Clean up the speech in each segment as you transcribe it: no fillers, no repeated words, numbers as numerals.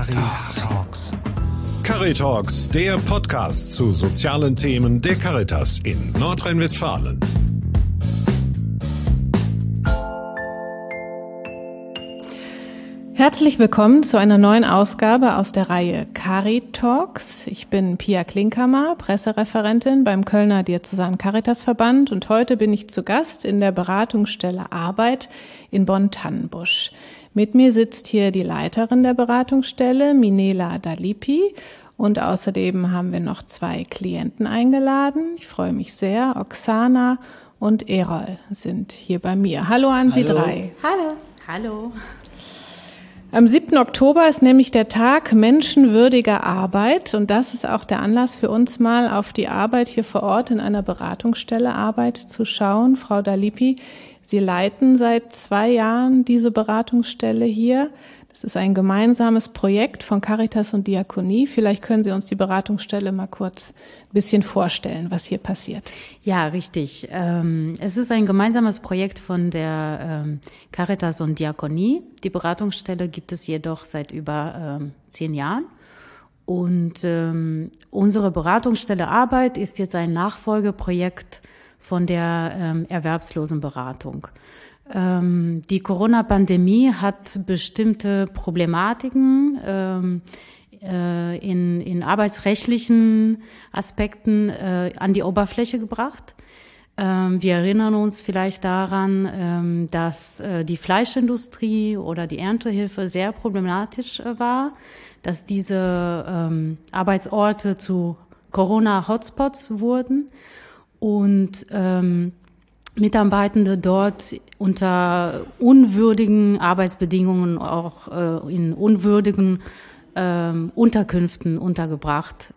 Caritalks. Caritalks, der Podcast zu sozialen Themen der Caritas in Nordrhein-Westfalen. Herzlich willkommen zu einer neuen Ausgabe aus der Reihe Caritalks. Ich bin Pia Klinkhammer, Pressereferentin beim Kölner Diözesanen Caritasverband und heute bin ich zu Gast in der Beratungsstelle Arbeit in Bonn-Tannenbusch. Mit mir sitzt hier die Leiterin der Beratungsstelle, Minela Dalipi, und außerdem haben wir noch 2 Klienten eingeladen. Ich freue mich sehr. Oksana und Erol sind hier bei mir. Hallo an Sie drei. Hallo. Hallo. Am 7. Oktober ist nämlich der Tag menschenwürdiger Arbeit und das ist auch der Anlass für uns mal auf die Arbeit hier vor Ort in einer Beratungsstelle Arbeit zu schauen. Frau Dalipi, Sie leiten seit 2 Jahren diese Beratungsstelle hier. Das ist ein gemeinsames Projekt von Caritas und Diakonie. Vielleicht können Sie uns die Beratungsstelle mal kurz ein bisschen vorstellen, was hier passiert. Ja, richtig. Es ist ein gemeinsames Projekt von der Caritas und Diakonie. Die Beratungsstelle gibt es jedoch seit über 10 Jahren. Und unsere Beratungsstelle Arbeit ist jetzt ein Nachfolgeprojekt von der Erwerbslosenberatung. Die Corona-Pandemie hat bestimmte Problematiken in arbeitsrechtlichen Aspekten an die Oberfläche gebracht. Wir erinnern uns vielleicht daran, dass die Fleischindustrie oder die Erntehilfe sehr problematisch war, dass diese Arbeitsorte zu Corona-Hotspots wurden und Mitarbeitende dort unter unwürdigen Arbeitsbedingungen, auch in unwürdigen Unterkünften untergebracht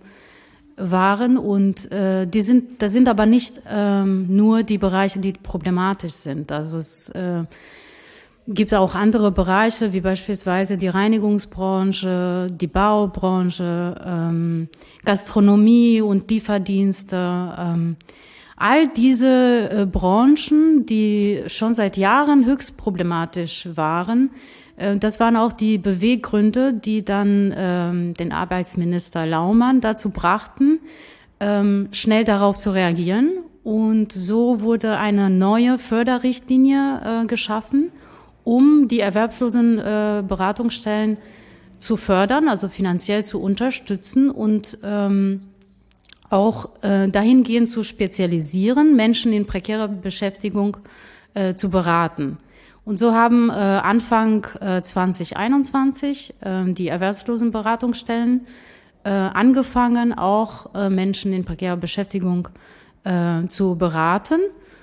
waren. Und das sind aber nicht nur die Bereiche, die problematisch sind. Also es gibt auch andere Bereiche, wie beispielsweise die Reinigungsbranche, die Baubranche, Gastronomie und Lieferdienste. All diese Branchen, die schon seit Jahren höchst problematisch waren, das waren auch die Beweggründe, die dann den Arbeitsminister Laumann dazu brachten, schnell darauf zu reagieren. Und so wurde eine neue Förderrichtlinie geschaffen, um die erwerbslosen Beratungsstellen zu fördern, also finanziell zu unterstützen und auch dahingehend zu spezialisieren, Menschen in prekärer Beschäftigung zu beraten. Und so haben Anfang 2021 die Erwerbslosenberatungsstellen angefangen, auch Menschen in prekärer Beschäftigung zu beraten.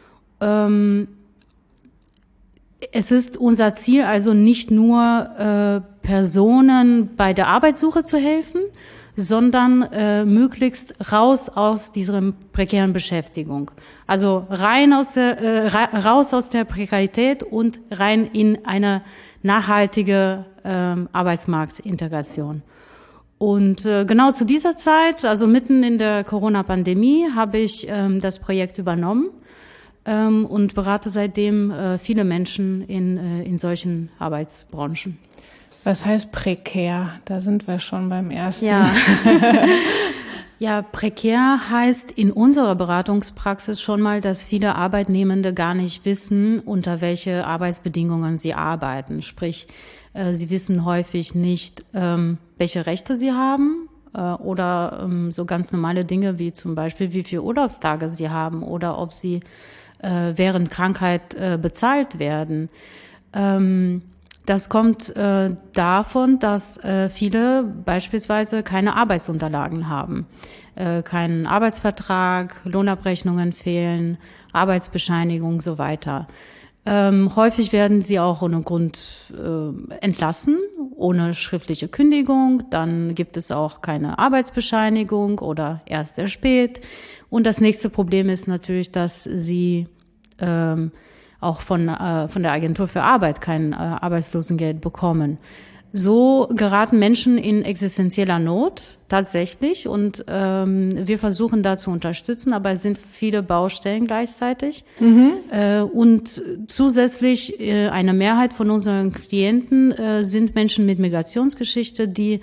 Es ist unser Ziel also nicht nur Personen bei der Arbeitssuche zu helfen, sondern möglichst raus aus dieser prekären Beschäftigung. Also raus aus der Prekarität und rein in eine nachhaltige Arbeitsmarktintegration. Und genau zu dieser Zeit, also mitten in der Corona-Pandemie, habe ich das Projekt übernommen und berate seitdem viele Menschen in solchen Arbeitsbranchen. Was heißt prekär? Da sind wir schon beim ersten. Ja. Ja, prekär heißt in unserer Beratungspraxis schon mal, dass viele Arbeitnehmende gar nicht wissen, unter welche Arbeitsbedingungen sie arbeiten. Sprich, sie wissen häufig nicht, welche Rechte sie haben oder so ganz normale Dinge wie zum Beispiel, wie viele Urlaubstage sie haben oder ob sie während Krankheit bezahlt werden. Das kommt davon, dass viele beispielsweise keine Arbeitsunterlagen haben, keinen Arbeitsvertrag, Lohnabrechnungen fehlen, Arbeitsbescheinigung, so weiter. Häufig werden sie auch ohne Grund entlassen, ohne schriftliche Kündigung. Dann gibt es auch keine Arbeitsbescheinigung oder erst sehr spät. Und das nächste Problem ist natürlich, dass sie auch von der Agentur für Arbeit kein Arbeitslosengeld bekommen. So geraten Menschen in existenzieller Not tatsächlich und wir versuchen da zu unterstützen, aber es sind viele Baustellen gleichzeitig. Und zusätzlich eine Mehrheit von unseren Klienten sind Menschen mit Migrationsgeschichte, die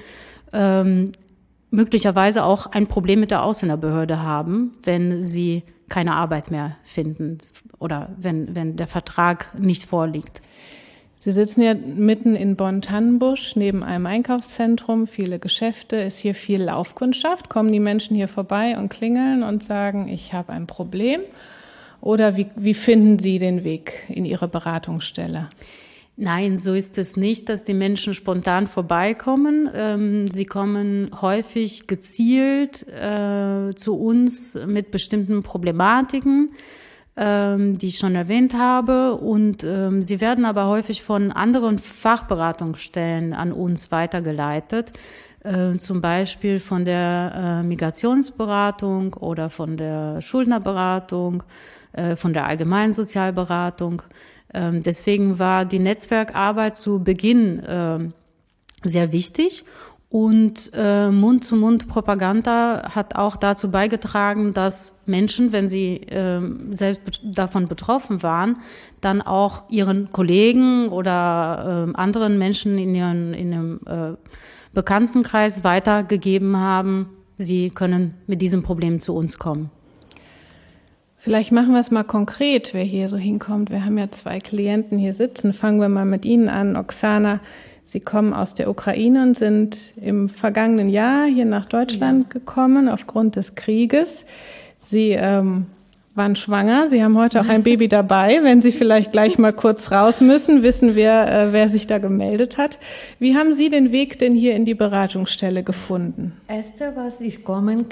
möglicherweise auch ein Problem mit der Ausländerbehörde haben, wenn sie keine Arbeit mehr finden oder wenn der Vertrag nicht vorliegt. Sie sitzen ja mitten in Bonn-Tannenbusch, neben einem Einkaufszentrum, viele Geschäfte, ist hier viel Laufkundschaft. Kommen die Menschen hier vorbei und klingeln und sagen, ich habe ein Problem? Oder wie finden Sie den Weg in Ihre Beratungsstelle? Nein, so ist es nicht, dass die Menschen spontan vorbeikommen. Sie kommen häufig gezielt zu uns mit bestimmten Problematiken, die ich schon erwähnt habe. Und sie werden aber häufig von anderen Fachberatungsstellen an uns weitergeleitet, zum Beispiel von der Migrationsberatung oder von der Schuldnerberatung, von der allgemeinen Sozialberatung. Deswegen war die Netzwerkarbeit zu Beginn sehr wichtig. Und Mund-zu-Mund-Propaganda hat auch dazu beigetragen, dass Menschen, wenn sie selbst davon betroffen waren, dann auch ihren Kollegen oder anderen Menschen in ihrem Bekanntenkreis weitergegeben haben, sie können mit diesem Problem zu uns kommen. Vielleicht machen wir es mal konkret, wer hier so hinkommt. Wir haben ja 2 Klienten hier sitzen. Fangen wir mal mit Ihnen an, Oksana. Sie kommen aus der Ukraine und sind im vergangenen Jahr hier nach Deutschland gekommen aufgrund des Krieges. Sie waren schwanger. Sie haben heute auch ein Baby dabei. Wenn Sie vielleicht gleich mal kurz raus müssen, wissen wir, wer sich da gemeldet hat. Wie haben Sie den Weg denn hier in die Beratungsstelle gefunden? Was ich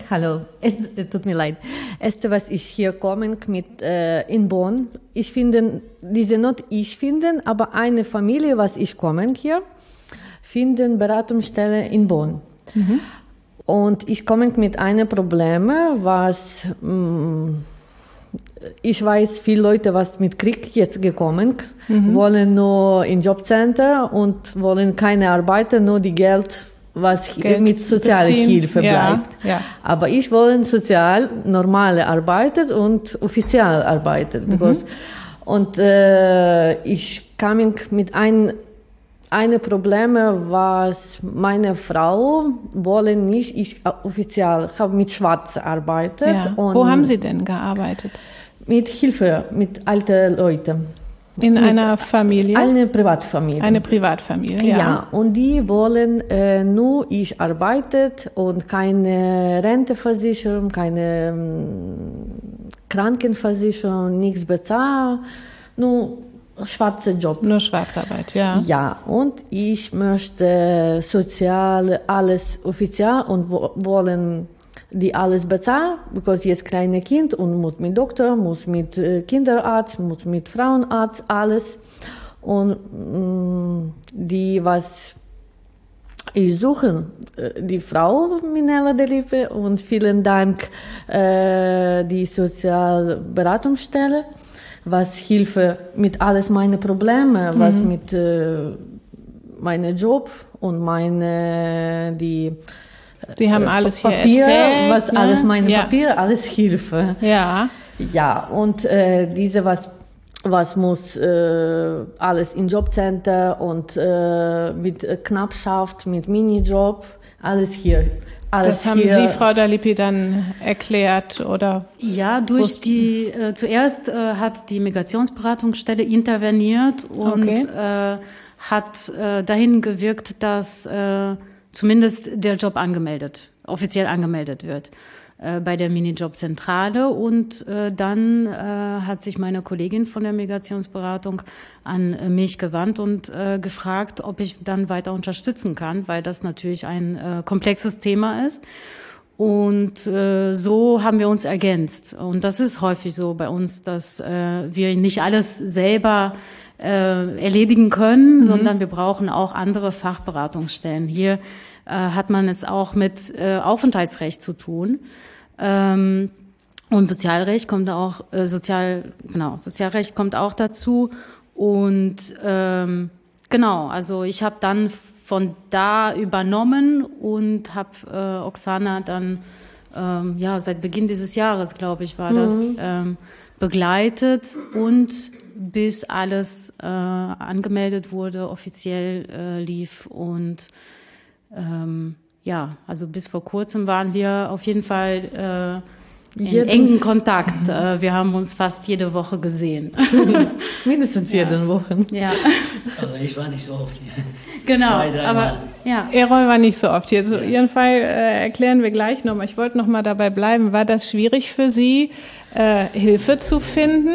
hier kommen mit in Bonn. Ich finde diese Not, aber eine Familie, was ich kommen hier, finden Beratungsstelle in Bonn. Und ich komme mit einem Problem, was ich weiß, viele Leute, was mit Krieg jetzt gekommen, wollen nur in Jobcenter und wollen keine Arbeit, nur die Geld, was mit Sozialhilfe bleibt. Ja. Aber ich will normale Arbeit und offiziell arbeiten. Und ich kam mit einem Problem, was meine Frau wollen nicht, ich offiziell habe mit Schwarz gearbeitet. Ja. Wo haben Sie denn gearbeitet? Mit Hilfe, mit alten Leuten. In einer Familie? Eine Privatfamilie. Eine Privatfamilie, ja. Ja, und die wollen nur ich arbeitet und keine Renteversicherung, keine Krankenversicherung, nichts bezahlt, nur schwarzer Job. Nur Schwarzarbeit, ja. Ja, und ich möchte sozial alles offiziell und wollen die alles bezahlen, because jetzt kleine Kind und muss mit Doktor, muss mit Kinderarzt, muss mit Frauenarzt, alles. Und die, was ich suche, die Frau Minella Delive und vielen Dank die Sozialberatungsstelle, was Hilfe mit alles meine Probleme, was mit meinem Job und Sie haben alles Papier, hier erzählt, was alles meine Papiere, alles Hilfe. Ja. Ja, und diese was muss alles in Jobcenter und mit Knappschaft, mit Minijob, alles hier. Das haben Sie, Frau Dalipi, dann erklärt, oder? Ja, zuerst hat die Migrationsberatungsstelle interveniert und hat dahin gewirkt, dass zumindest der Job offiziell angemeldet wird bei der Minijobzentrale. Und dann hat sich meine Kollegin von der Migrationsberatung an mich gewandt und gefragt, ob ich dann weiter unterstützen kann, weil das natürlich ein komplexes Thema ist. Und so haben wir uns ergänzt. Und das ist häufig so bei uns, dass wir nicht alles selber erledigen können, sondern wir brauchen auch andere Fachberatungsstellen. Hier hat man es auch mit Aufenthaltsrecht zu tun. Und Sozialrecht kommt auch, Sozialrecht kommt auch dazu. Und also ich habe dann von da übernommen und habe Oksana dann seit Beginn dieses Jahres, glaube ich, war das, begleitet und bis alles angemeldet wurde, offiziell lief und also bis vor kurzem waren wir auf jeden Fall in engen Kontakt. Wir haben uns fast jede Woche gesehen. Mindestens jede Woche. Ja. Also ich war nicht so oft hier. Genau, 2-3 aber Mal. ja. Errol war nicht so oft hier. So, Ihren Fall erklären wir gleich nochmal. Ich wollte nochmal dabei bleiben. War das schwierig für Sie, Hilfe zu finden?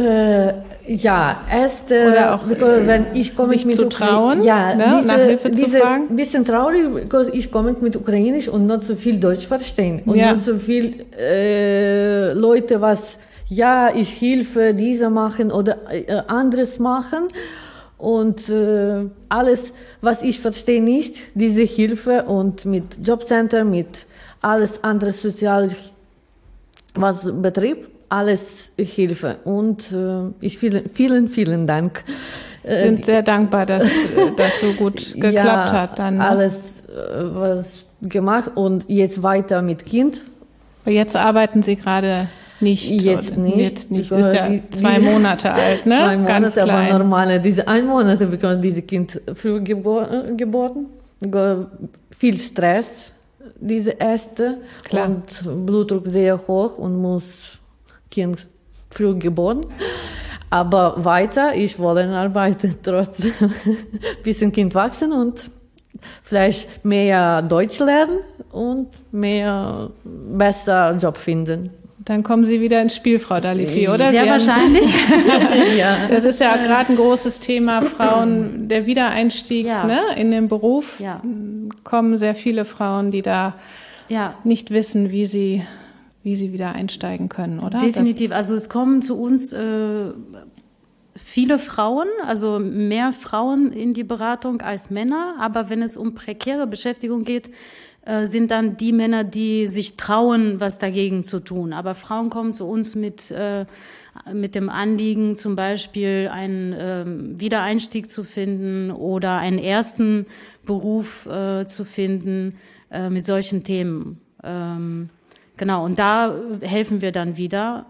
Erst, Oder auch wenn ich komme sich mit zu trauen, nach Hilfe zu fragen? Ein bisschen traurig, weil ich komme mit Ukrainisch und nicht so viel Deutsch verstehen. Und nicht so viel Leute, was, ich helfe, diese machen oder anderes machen. Und alles, was ich verstehe nicht, diese Hilfe und mit Jobcenter, mit alles andere sozial, was betrifft, alles Hilfe. Und vielen Dank. Sind sehr dankbar, dass das so gut geklappt hat. Dann, ne? Alles was gemacht und jetzt weiter mit Kind. Jetzt arbeiten Sie gerade nicht. Jetzt nicht. Jetzt nicht. Ist ja 2 Monate alt, ne? 2 Monate, ganz klein. aber normale, diese 1 Monat bekommt dieses Kind früh geboren. Viel Stress, diese erste. Klar. Und Blutdruck sehr hoch und muss Kind früh geboren. Aber weiter, ich wollte arbeiten, trotzdem bisschen Kind wachsen und vielleicht mehr Deutsch lernen und besser Job finden. Dann kommen Sie wieder ins Spiel, Frau Dalipi, oder? Sehr wahrscheinlich. Ja. Das ist ja gerade ein großes Thema, Frauen, der Wiedereinstieg ne, in den Beruf. Ja. Kommen sehr viele Frauen, die da nicht wissen, wie sie wieder einsteigen können, oder? Definitiv. Also es kommen zu uns viele Frauen, also mehr Frauen in die Beratung als Männer. Aber wenn es um prekäre Beschäftigung geht, sind dann die Männer, die sich trauen, was dagegen zu tun. Aber Frauen kommen zu uns mit dem Anliegen, zum Beispiel einen Wiedereinstieg zu finden oder einen ersten Beruf zu finden mit solchen Themen. Genau, und da helfen wir dann wieder.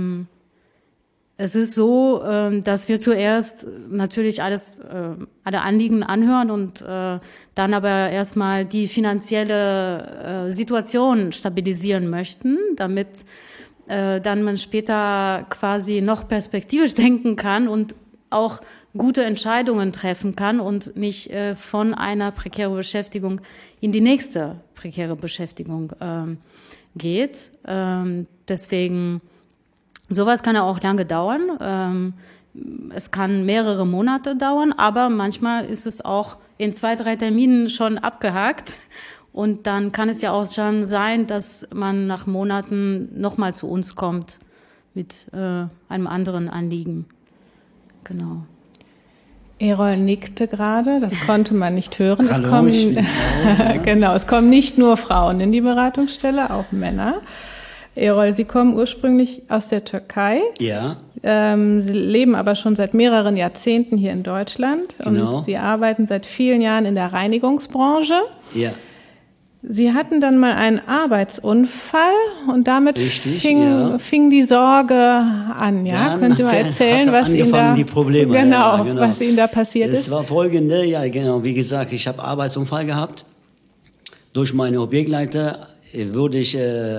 Es ist so, dass wir zuerst natürlich alle Anliegen anhören und dann aber erstmal die finanzielle Situation stabilisieren möchten, damit dann man später quasi noch perspektivisch denken kann und auch gute Entscheidungen treffen kann und nicht von einer prekären Beschäftigung in die nächste prekäre Beschäftigung geht. Deswegen sowas kann ja auch lange dauern. Es kann mehrere Monate dauern, aber manchmal ist es auch in 2-3 Terminen schon abgehakt. Und dann kann es ja auch schon sein, dass man nach Monaten nochmal zu uns kommt mit einem anderen Anliegen. Genau. Errol nickte gerade, das konnte man nicht hören. Hallo, es kommen nicht nur Frauen in die Beratungsstelle, auch Männer. Errol, Sie kommen ursprünglich aus der Türkei. Ja. Sie leben aber schon seit mehreren Jahrzehnten hier in Deutschland. Genau. Und Sie arbeiten seit vielen Jahren in der Reinigungsbranche. Ja. Sie hatten dann mal einen Arbeitsunfall und damit fing die Sorge an. Ja? Dann können Sie mal erzählen, was Ihnen da die Probleme. Genau, was Ihnen da passiert ist? Es war folgende, wie gesagt, ich habe Arbeitsunfall gehabt. Durch meine Objektleiter wurde ich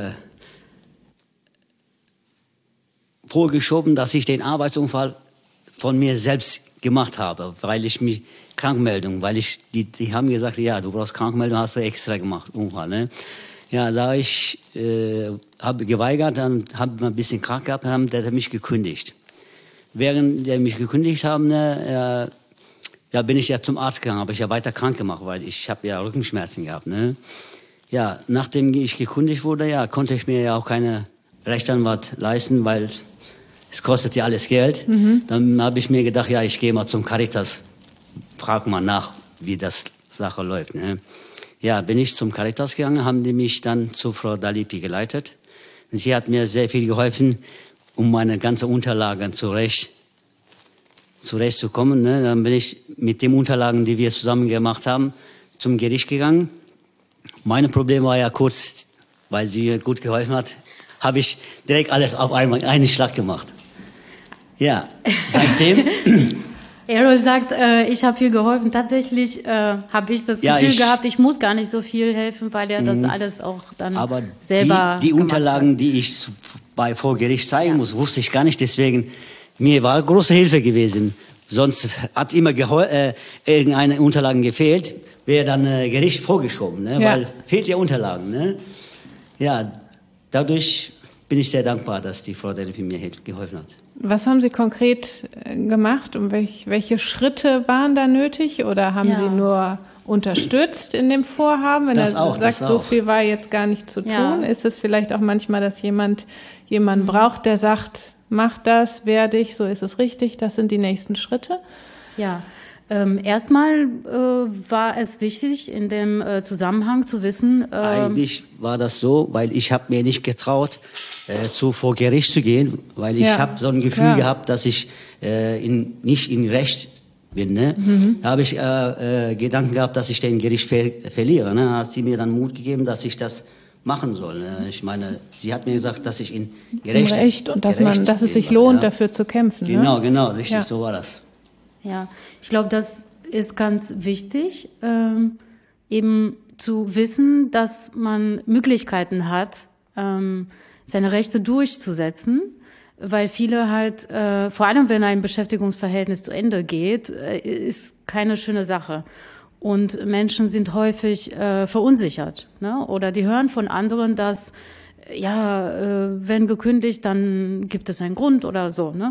vorgeschoben, dass ich den Arbeitsunfall von mir selbst gemacht habe, weil ich mich Krankmeldung, weil die haben gesagt, ja, du brauchst Krankmeldung, hast du extra gemacht, Unfall, ne? Ja, da ich habe geweigert, dann habe ein bisschen krank gehabt, der hat mich gekündigt. Während der mich gekündigt haben, ne, bin ich ja zum Arzt gegangen, habe ich ja weiter krank gemacht, weil ich habe ja Rückenschmerzen gehabt, ne? Ja, nachdem ich gekündigt wurde, konnte ich mir ja auch keine Rechtsanwalt leisten, weil es kostet ja alles Geld. Dann habe ich mir gedacht, ich gehe mal zum Caritas, frag mal nach, wie das Sache läuft. Ne? Ja, bin ich zum Caritas gegangen, haben die mich dann zu Frau Dalipi geleitet. Und sie hat mir sehr viel geholfen, um meine ganzen Unterlagen zurechtzukommen. Ne? Dann bin ich mit den Unterlagen, die wir zusammen gemacht haben, zum Gericht gegangen. Mein Problem war ja kurz, weil sie mir gut geholfen hat, habe ich direkt alles auf einmal einen Schlag gemacht. Ja, seitdem... Errol sagt, ich habe viel geholfen. Tatsächlich habe ich das Gefühl gehabt, ich muss gar nicht so viel helfen, weil er das alles auch dann selber die Unterlagen, die ich vor Gericht zeigen muss, wusste ich gar nicht. Deswegen, mir war große Hilfe gewesen. Sonst hat immer irgendeine Unterlagen gefehlt, wäre dann Gericht vorgeschoben, ne? Weil fehlt ja Unterlagen. Ne? Ja, dadurch bin ich sehr dankbar, dass die Frau Delphi mir geholfen hat. Was haben Sie konkret gemacht und welche Schritte waren da nötig oder haben Sie nur unterstützt in dem Vorhaben? Wenn er sagt, so viel war jetzt gar nicht zu tun, ist es vielleicht auch manchmal, dass jemand braucht, der sagt, mach das, wehr dich, so ist es richtig, das sind die nächsten Schritte? Ja, erstmal war es wichtig, in dem Zusammenhang zu wissen... Eigentlich war das so, weil ich habe mir nicht getraut, vor Gericht zu gehen, weil ich habe so ein Gefühl gehabt, dass ich nicht in Recht bin. Ne? Da habe ich Gedanken gehabt, dass ich den Gericht verliere. Ne? Da hat sie mir dann Mut gegeben, dass ich das machen soll. Ne? Ich meine, sie hat mir gesagt, dass ich in Recht und dass es sich lohnt, dafür zu kämpfen. Genau, richtig, so war das. Ja, ich glaube, das ist ganz wichtig, eben zu wissen, dass man Möglichkeiten hat, seine Rechte durchzusetzen, weil viele halt, vor allem wenn ein Beschäftigungsverhältnis zu Ende geht, ist keine schöne Sache. Und Menschen sind häufig verunsichert, ne? Oder die hören von anderen, dass, wenn gekündigt, dann gibt es einen Grund oder so, ne?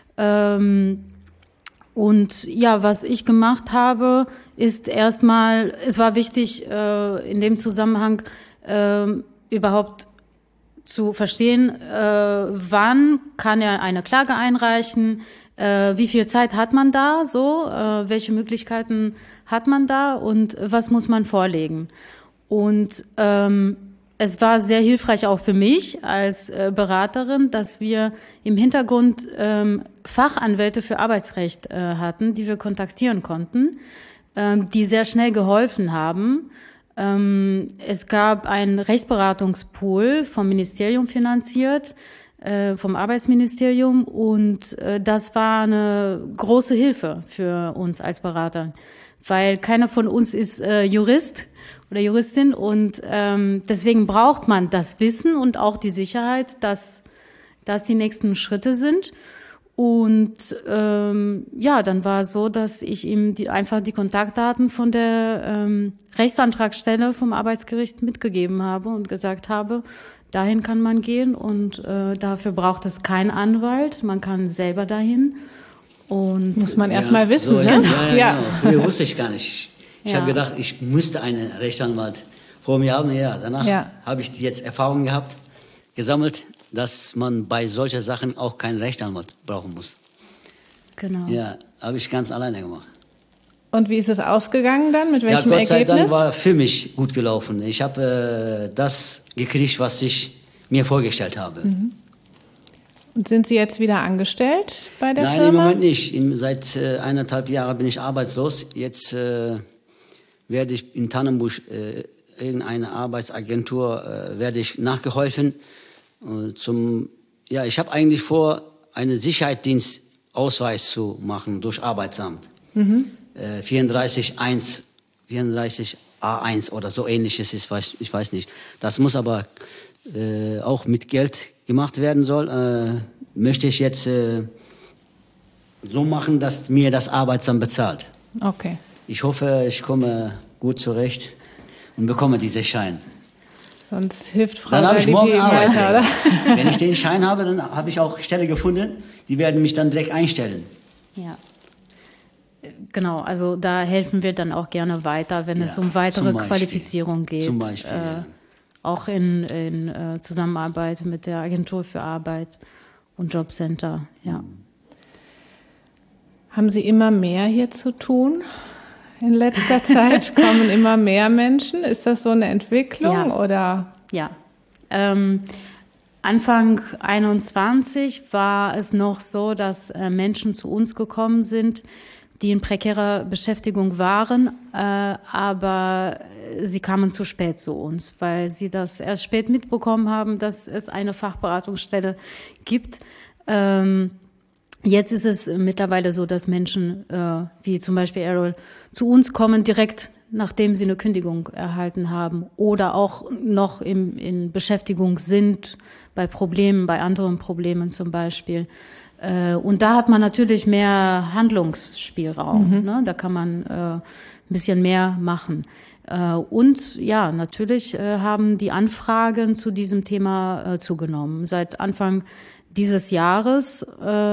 Und ja, was ich gemacht habe, ist erstmal, es war wichtig, in dem Zusammenhang überhaupt zu verstehen, wann kann er eine Klage einreichen, wie viel Zeit hat man da, welche Möglichkeiten hat man da und was muss man vorlegen. Und es war sehr hilfreich auch für mich als Beraterin, dass wir im Hintergrund Fachanwälte für Arbeitsrecht hatten, die wir kontaktieren konnten, die sehr schnell geholfen haben. Es gab einen Rechtsberatungspool vom Ministerium finanziert, vom Arbeitsministerium, und das war eine große Hilfe für uns als Berater, weil keiner von uns ist Jurist oder Juristin, und deswegen braucht man das Wissen und auch die Sicherheit, dass das die nächsten Schritte sind. Und dann war es so, dass ich ihm einfach die Kontaktdaten von der Rechtsantragsstelle vom Arbeitsgericht mitgegeben habe und gesagt habe, dahin kann man gehen und dafür braucht es keinen Anwalt, man kann selber dahin. Und muss man erst mal wissen, so, ne? Ja. Früher wusste ich gar nicht. Ich habe gedacht, ich müsste einen Rechtsanwalt vor mir haben. Ja, danach habe ich jetzt Erfahrung gesammelt, dass man bei solchen Sachen auch keinen Rechtsanwalt brauchen muss. Genau. Ja, habe ich ganz alleine gemacht. Und wie ist es ausgegangen dann? Mit welchem Ergebnis? Ja, Gott sei Dank war für mich gut gelaufen. Ich habe das gekriegt, was ich mir vorgestellt habe. Mhm. Und sind Sie jetzt wieder angestellt bei der Firma? Nein, im Moment nicht. Seit 1,5 Jahren bin ich arbeitslos. Jetzt werde ich in Tannenbusch irgendeine Arbeitsagentur werde ich nachgeholfen. Ich habe eigentlich vor, einen Sicherheitsdienstausweis zu machen durch Arbeitsamt. 34A1 oder so ähnliches ist, ich weiß nicht. Das muss aber auch mit Geld gemacht werden soll. Möchte ich jetzt so machen, dass mir das Arbeitsamt bezahlt. Okay. Ich hoffe, ich komme gut zurecht und bekomme diesen Schein. Sonst hilft Frau Dann habe ich morgen Arbeit weiter, oder? Wenn ich den Schein habe, dann habe ich auch Stelle gefunden. Die werden mich dann direkt einstellen. Ja, genau. Also da helfen wir dann auch gerne weiter, wenn es um weitere Qualifizierung geht. Zum Beispiel, auch in Zusammenarbeit mit der Agentur für Arbeit und Jobcenter. Ja. Haben Sie immer mehr hier zu tun? In letzter Zeit kommen immer mehr Menschen. Ist das so eine Entwicklung? Oder? Ja. Anfang 21 war es noch so, dass Menschen zu uns gekommen sind, die in prekärer Beschäftigung waren, aber sie kamen zu spät zu uns, weil sie das erst spät mitbekommen haben, dass es eine Fachberatungsstelle gibt. Jetzt ist es mittlerweile so, dass Menschen, wie zum Beispiel Errol, zu uns kommen direkt, nachdem sie eine Kündigung erhalten haben oder auch noch in Beschäftigung sind, bei Problemen, bei anderen Problemen zum Beispiel. Und da hat man natürlich mehr Handlungsspielraum. Ne? Da kann man ein bisschen mehr machen. Und ja, natürlich haben die Anfragen zu diesem Thema zugenommen. Seit Anfang dieses Jahres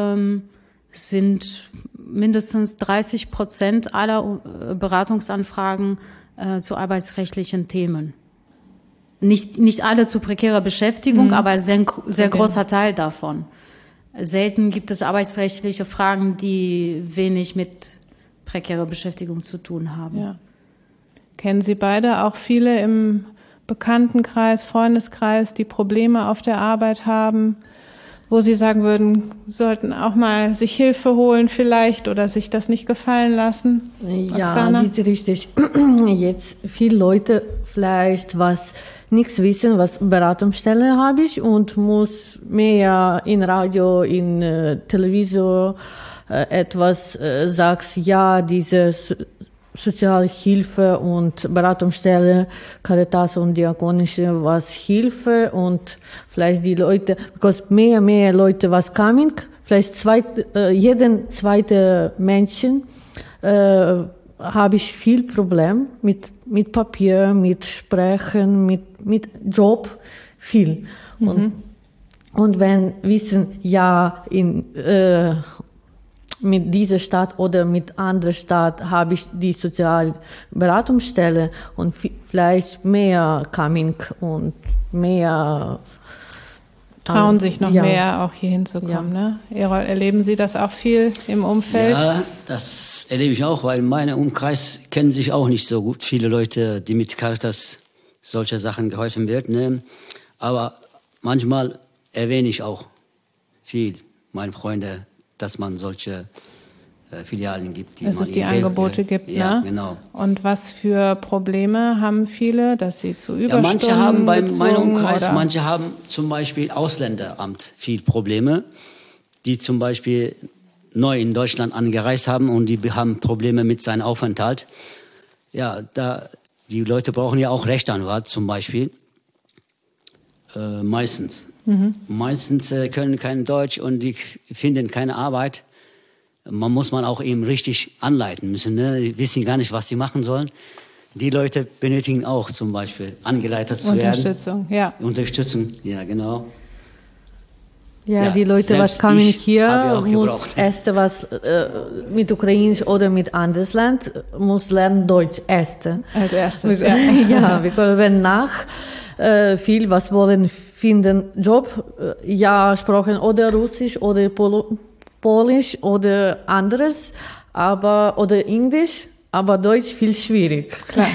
sind mindestens 30% aller Beratungsanfragen zu arbeitsrechtlichen Themen. Nicht alle zu prekärer Beschäftigung, aber ein sehr großer Teil davon. Selten gibt es arbeitsrechtliche Fragen, die wenig mit prekärer Beschäftigung zu tun haben. Ja. Kennen Sie beide auch viele im Bekanntenkreis, Freundeskreis, die Probleme auf der Arbeit haben, wo Sie sagen würden, sollten auch mal sich Hilfe holen vielleicht oder sich das nicht gefallen lassen? Ja, Oksana? das ist richtig. Jetzt viele Leute vielleicht nichts wissen, was Beratungsstelle habe ich und muss mehr in Radio, in Television etwas sagst, ja, diese Sozialhilfe und Beratungsstelle, Caritas und Diakonische, was Hilfe und vielleicht die Leute, because mehr Leute was coming, vielleicht jeden zweite Menschen habe ich viel Problem mit Papier, mit Sprechen, mit Job, viel. Und wenn wissen, ja, mit dieser Stadt oder mit anderer Stadt habe ich die Sozialberatungsstelle und vielleicht mehr coming und mehr trauen sich noch mehr, auch hier hinzukommen. Ja. Ne? Errol, erleben Sie das auch viel im Umfeld? Ja, das erlebe ich auch, weil in meinem Umkreis kennen sich auch nicht so gut viele Leute, die mit Caritas solcher Sachen geholfen wird. Ne? Aber manchmal erwähne ich auch viel, meine Freunde, dass man solche Filialen gibt. Dass es die Angebote gibt, ja, ne? Genau. Und was für Probleme haben viele, dass sie zu Überstunden manche haben bei meinem Umkreis, oder? manche haben zum Beispiel Ausländeramt viel Probleme, die zum Beispiel neu in Deutschland angereist haben und die haben Probleme mit seinem Aufenthalt. Ja, die Leute brauchen ja auch Rechtsanwalt zum Beispiel. Meistens. Meistens können kein Deutsch und die finden keine Arbeit. Muss man auch eben richtig anleiten müssen. Ne? Die wissen gar nicht, was sie machen sollen. Die Leute benötigen auch zum Beispiel angeleitet zu werden. Unterstützung, ja. Unterstützung, ja genau. Ja, die Leute, was kommen hier, muss erst was mit Ukrainisch oder mit anderes Land, muss lernen Deutsch erst. Als erstes, ja. Ja, wenn viel was wollen finden, Job, ja, sprechen oder Russisch oder Polisch oder anderes, oder Englisch, aber Deutsch viel schwierig. Klar.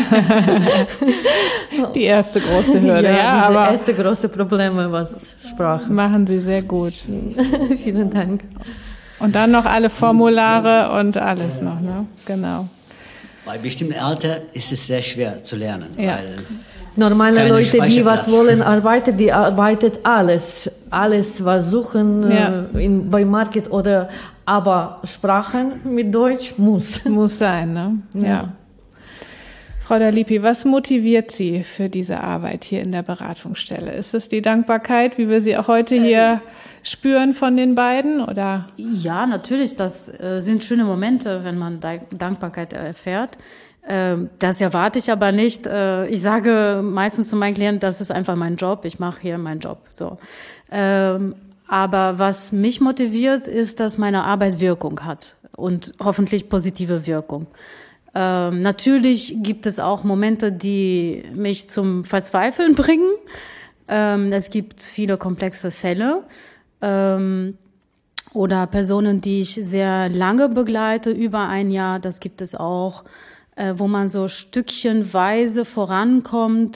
Die erste große Hürde, ja. Diese aber erste große Probleme, was Sprache. machen Sie sehr gut. Vielen Dank. Und dann noch alle Formulare und alles noch, ne? Genau. Bei bestimmten Alter ist es sehr schwer zu lernen, Ja. weil Normale Leute, die was Speicherplatz. wollen, die arbeitet alles. Alles, was suchen bei Market oder, aber Sprachen mit Deutsch muss. Muss sein, ne? Ja. Frau Dalipi, was motiviert Sie für diese Arbeit hier in der Beratungsstelle? Ist es die Dankbarkeit, wie wir sie auch heute hier spüren von den beiden, oder? Ja, natürlich, das sind schöne Momente, wenn man Dankbarkeit erfährt. Das erwarte ich aber nicht. Ich sage meistens zu meinen Klienten, das ist einfach mein Job, ich mache hier meinen Job. So. Aber was mich motiviert, ist, dass meine Arbeit Wirkung hat und hoffentlich positive Wirkung. Natürlich gibt es auch Momente, die mich zum Verzweifeln bringen. Es gibt viele komplexe Fälle oder Personen, die ich sehr lange begleite, über ein Jahr, das gibt es auch, wo man so stückchenweise vorankommt.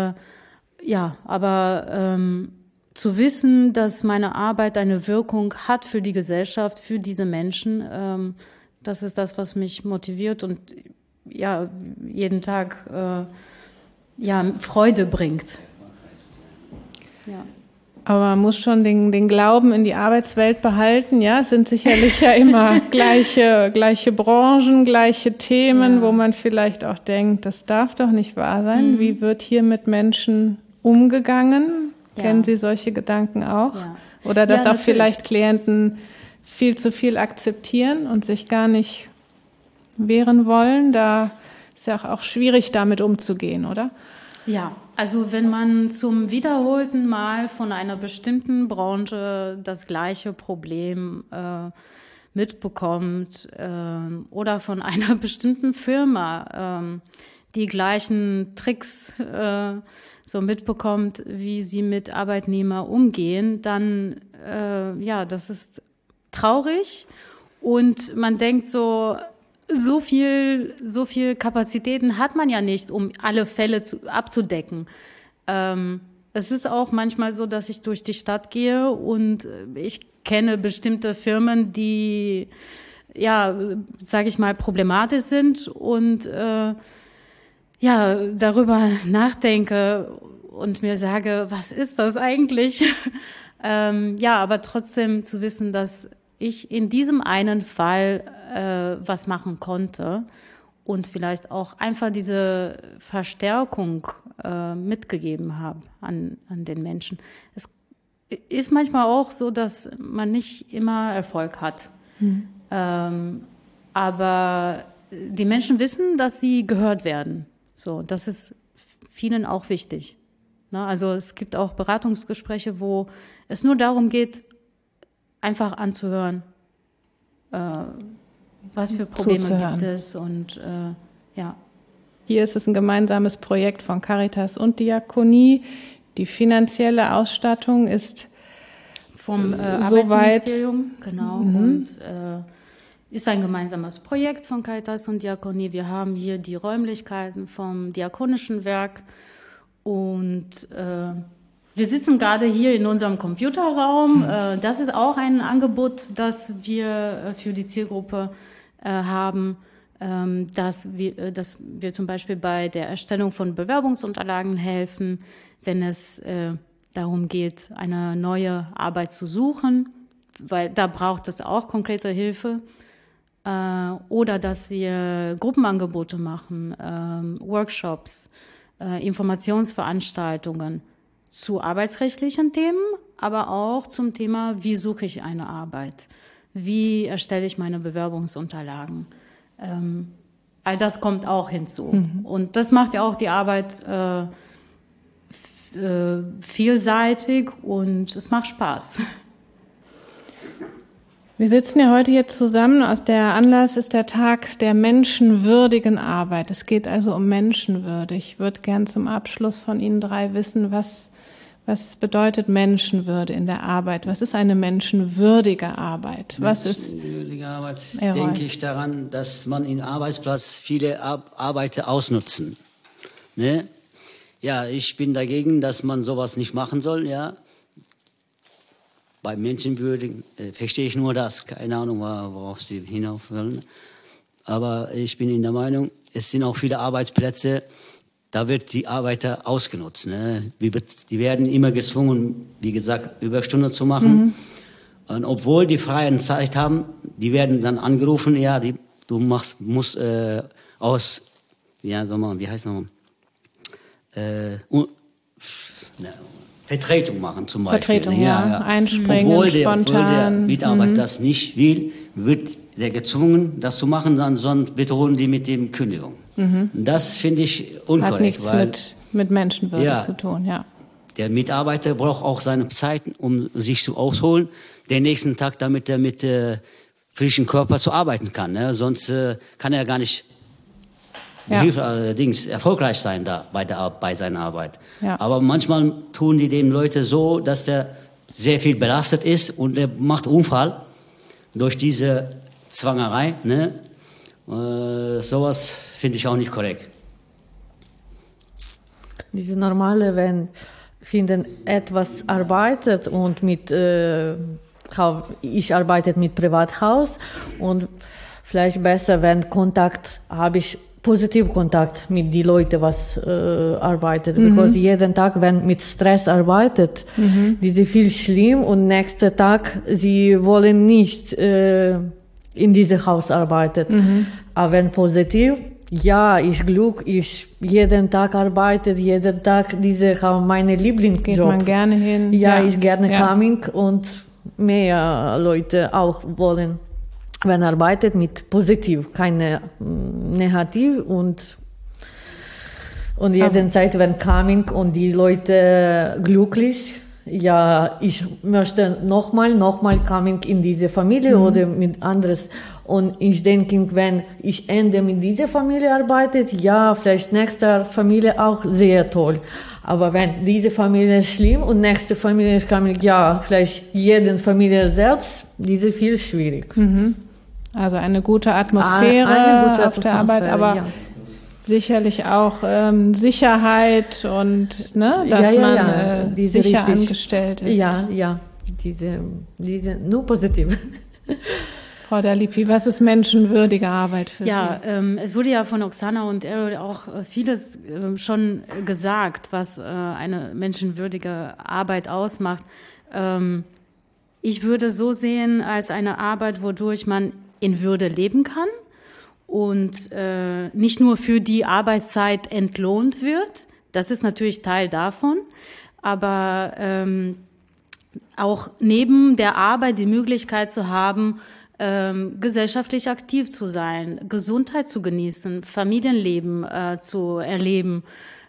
Aber zu wissen, dass meine Arbeit eine Wirkung hat für die Gesellschaft, für diese Menschen, Das ist das, was mich motiviert und ja, jeden Tag Freude bringt. Ja. Aber man muss schon den Glauben in die Arbeitswelt behalten, ja. Es sind sicherlich ja immer gleiche Branchen, gleiche Themen, wo man vielleicht auch denkt, das darf doch nicht wahr sein. Wie wird hier mit Menschen umgegangen? Ja. Kennen Sie solche Gedanken auch? Ja. Oder dass auch vielleicht Klienten viel zu viel akzeptieren und sich gar nicht wehren wollen? Da ist ja auch schwierig, damit umzugehen, oder? Ja, also wenn man zum wiederholten Mal von einer bestimmten Branche das gleiche Problem mitbekommt oder von einer bestimmten Firma die gleichen Tricks so mitbekommt, wie sie mit Arbeitnehmern umgehen, dann das ist traurig und man denkt so viel Kapazitäten hat man ja nicht, um alle Fälle abzudecken. Es ist auch manchmal so, dass ich durch die Stadt gehe und ich kenne bestimmte Firmen, die, sage ich mal, problematisch sind und darüber nachdenke und mir sage, was ist das eigentlich? Aber trotzdem zu wissen, dass ich in diesem einen Fall was machen konnte und vielleicht auch einfach diese Verstärkung mitgegeben habe an den Menschen. Es ist manchmal auch so, dass man nicht immer Erfolg hat. Aber die Menschen wissen, dass sie gehört werden. So, das ist vielen auch wichtig. Ne? Also es gibt auch Beratungsgespräche, wo es nur darum geht, einfach anzuhören, was für Probleme gibt es und Hier ist es ein gemeinsames Projekt von Caritas und Diakonie. Die finanzielle Ausstattung ist vom Arbeitsministerium, genau, und ist ein gemeinsames Projekt von Caritas und Diakonie. Wir haben hier die Räumlichkeiten vom Diakonischen Werk und wir sitzen gerade hier in unserem Computerraum. Das ist auch ein Angebot, das wir für die Zielgruppe haben, dass wir zum Beispiel bei der Erstellung von Bewerbungsunterlagen helfen, wenn es darum geht, eine neue Arbeit zu suchen, weil da braucht es auch konkrete Hilfe. Oder dass wir Gruppenangebote machen, Workshops, Informationsveranstaltungen zu arbeitsrechtlichen Themen, aber auch zum Thema, wie suche ich eine Arbeit, wie erstelle ich meine Bewerbungsunterlagen. All das kommt auch hinzu. Und das macht ja auch die Arbeit vielseitig und es macht Spaß. Wir sitzen ja heute hier zusammen. Der Anlass ist der Tag der menschenwürdigen Arbeit. Es geht also um Menschenwürde. Ich würde gern zum Abschluss von Ihnen drei wissen, was bedeutet Menschenwürde in der Arbeit? Was ist eine menschenwürdige Arbeit? Menschenwürdige Arbeit, denke ich daran, dass man im Arbeitsplatz viele Arbeiter ausnutzen. Ne? Ja, ich bin dagegen, dass man sowas nicht machen soll, ja. Bei Menschenwürdigen verstehe ich nur das. Keine Ahnung, worauf Sie hinauf wollen. Aber ich bin in der Meinung, es sind auch viele Arbeitsplätze, da wird die Arbeiter ausgenutzt. Ne? Die werden immer gezwungen, wie gesagt, Überstunden zu machen. Und obwohl die freie Zeit haben, die werden dann angerufen, ja, du musst wie heißt nochmal? Vertretung machen zum Beispiel. Vertretung, ja. Einspringen, obwohl spontan. Obwohl der Mitarbeiter das nicht will, wird der gezwungen, das zu machen, dann sonst bedrohen die mit dem Kündigung. Das finde ich unkorrekt. Hat nichts mit Menschenwürde zu tun, ja. Der Mitarbeiter braucht auch seine Zeit, um sich zu ausholen, den nächsten Tag, damit er mit frischen Körper zu arbeiten kann. Ne? Sonst kann er gar nicht erfolgreich sein da bei seiner Arbeit. Ja. Aber manchmal tun die den Leute so, dass der sehr viel belastet ist und er macht Unfall durch diese Zwangerei. Ne? Sowas finde ich auch nicht korrekt. Diese normale, wenn finden etwas arbeitet und ich arbeite mit Privathaus und vielleicht besser, wenn habe ich Positivkontakt mit den Leuten, was arbeitet. Because jeden Tag, wenn mit Stress arbeitet, die sind viel schlimm und nächsten Tag, sie wollen nicht in diesem Haus arbeiten. Aber wenn positiv, ja, ich Glück, ich jeden Tag arbeite, jeden Tag meine Lieblingsjob. Geht man gerne hin. Ja, ich gerne coming und mehr Leute auch wollen. Wenn arbeitet mit positiv, keine negativ und jeden Zeit, wenn coming und die Leute glücklich, ja, ich möchte nochmal coming in diese Familie oder mit anderes. Und ich denke, wenn ich Ende mit dieser Familie arbeite, ja, vielleicht nächste Familie auch sehr toll. Aber wenn diese Familie ist schlimm und nächste Familie ist coming, ja, vielleicht jede Familie selbst, diese viel schwierig. Also eine gute Atmosphäre auf der Arbeit, aber sicherlich auch Sicherheit und dass man sicher angestellt ist. Ja, diese nur positiv. Frau Dalipi, was ist menschenwürdige Arbeit für Sie? Ja, es wurde ja von Oksana und Erol auch vieles schon gesagt, was eine menschenwürdige Arbeit ausmacht. Ich würde so sehen als eine Arbeit, wodurch man in Würde leben kann und nicht nur für die Arbeitszeit entlohnt wird. Das ist natürlich Teil davon, aber auch neben der Arbeit die Möglichkeit zu haben, gesellschaftlich aktiv zu sein, Gesundheit zu genießen, Familienleben zu erleben.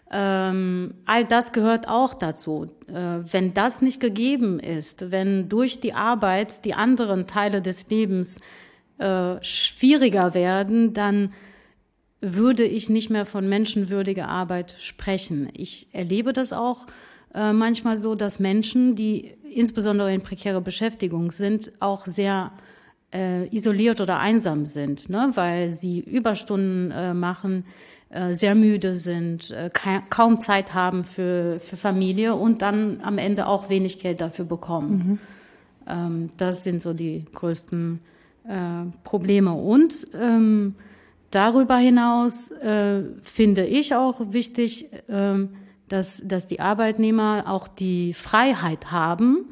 All das gehört auch dazu. Wenn das nicht gegeben ist, wenn durch die Arbeit die anderen Teile des Lebens schwieriger werden, dann würde ich nicht mehr von menschenwürdiger Arbeit sprechen. Ich erlebe das auch manchmal so, dass Menschen, die insbesondere in prekärer Beschäftigung sind, auch sehr isoliert oder einsam sind, ne? Weil sie Überstunden machen, sehr müde sind, kaum Zeit haben für Familie und dann am Ende auch wenig Geld dafür bekommen. Das sind so die größten Probleme. Und darüber hinaus finde ich auch wichtig, dass die Arbeitnehmer auch die Freiheit haben,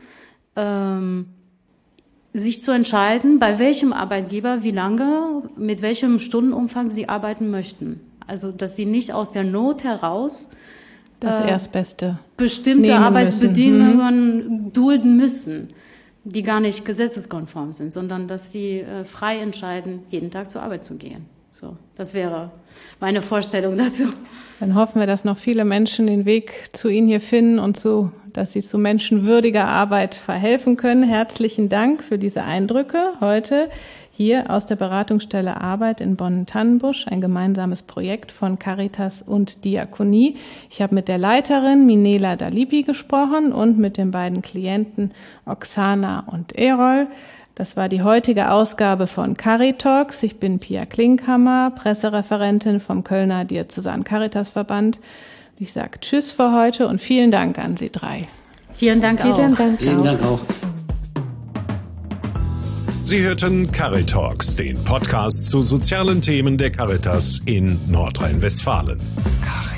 sich zu entscheiden, bei welchem Arbeitgeber, wie lange, mit welchem Stundenumfang sie arbeiten möchten. Also, dass sie nicht aus der Not heraus das Erstbeste bestimmte Arbeitsbedingungen dulden müssen, die gar nicht gesetzeskonform sind, sondern dass sie frei entscheiden, jeden Tag zur Arbeit zu gehen. So, das wäre meine Vorstellung dazu. Dann hoffen wir, dass noch viele Menschen den Weg zu Ihnen hier finden und dass Sie zu menschenwürdiger Arbeit verhelfen können. Herzlichen Dank für diese Eindrücke heute hier aus der Beratungsstelle Arbeit in Bonn-Tannenbusch, ein gemeinsames Projekt von Caritas und Diakonie. Ich habe mit der Leiterin Minela Dalipi gesprochen und mit den beiden Klienten Oksana und Erol. Das war die heutige Ausgabe von Caritalks. Ich bin Pia Klinkhammer, Pressereferentin vom Kölner Diözesanen Caritasverband. Ich sage Tschüss für heute und vielen Dank an Sie drei. Vielen Dank auch. Vielen Dank auch. Sie hörten Caritalks, den Podcast zu sozialen Themen der Caritas in Nordrhein-Westfalen.